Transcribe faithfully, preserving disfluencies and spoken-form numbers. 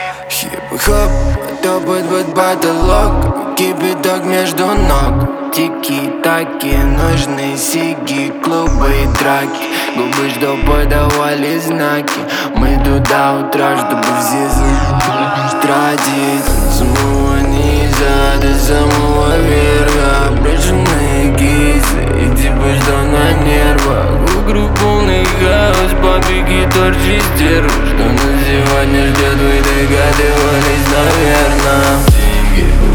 Хип-хоп, топает под потолок, кипяток между ног. Тики-таки, нужны сиги, клубы и драки. Губы, что подавали знаки. Мы тут до утра, чтобы все звуки тратить. Самого низа до самого верха. Обреженные кисы и типа что на нервах. Вокруг полный хаос, побеги торчи стервы. Что нас сегодня ждет, вы догадывались, наверное.